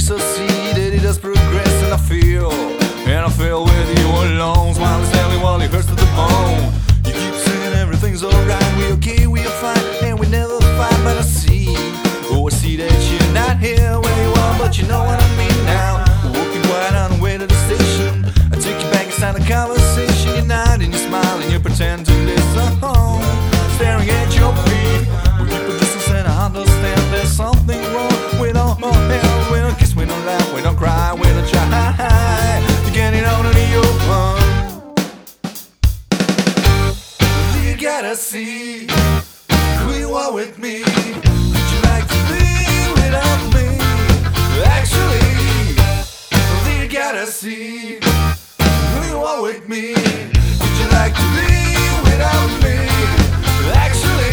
face, I see that it does progress, and I feel with you alone. Smiling sadly while it hurts to the bone. You keep saying everything's alright, we okay, we are fine, and we never fight. But I see that you're not here where you are, but you know what I mean now. Walking quiet on the way to the station, I take you back inside the conversation. You're not and you're smiling, you pretend to listen. Staring at your feet, we keep a distance and I understand there's something wrong. We don't help, we don't kiss, we don't laugh, we don't cry, we don't try to get it out of the open. You gotta see who you are with me. Would you like to be without me? Actually, you gotta see who you are with me. Would you like to be without me? Actually,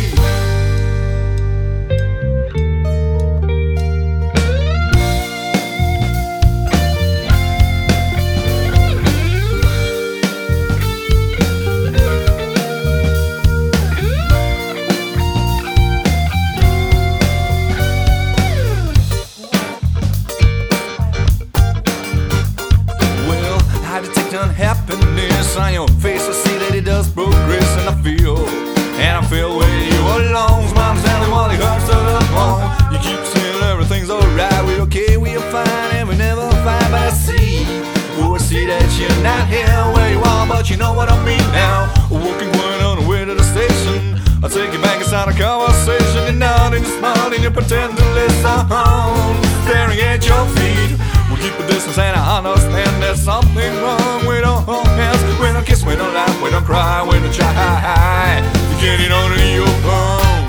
unhappiness on your face, I see that it does progress, and I feel with you alone. Smiling sadly while it hurts to the bone. You keep saying everything's alright, we're okay, we are fine, and we never fight. But I see that you're not here where you are, but you know what I mean now. Walking quiet on the way to the station, I'll take you back inside a conversation. You're nodding, you're smiling, you pretend to listen. Staring at your feet, we keep a distance and I understand there's something wrong. We don't hold hands, we don't kiss, we don't laugh, we don't cry, we don't try to get it on your phone.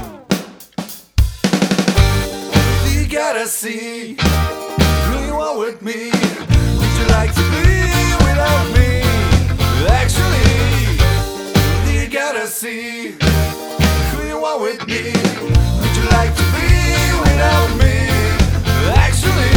You gotta see who you are with me. Would you like to be without me? Actually, you gotta see who you are with me. Would you like to be without me? Actually,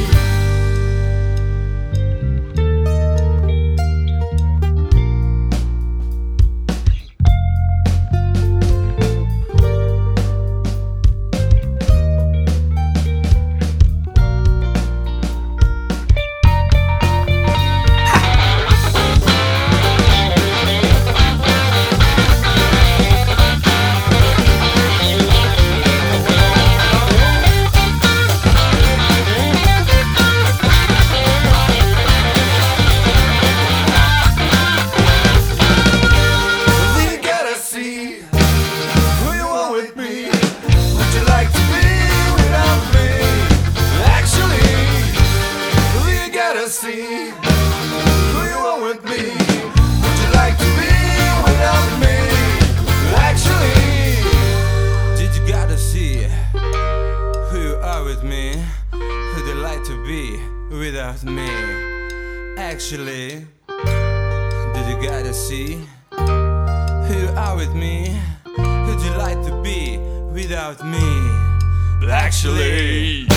see who you are with me. Would you like to be without me? Actually, did you gotta see who you are with me? Who'd you like to be without me? Actually, did you gotta see who you are with me? Who'd you like to be without me? actually.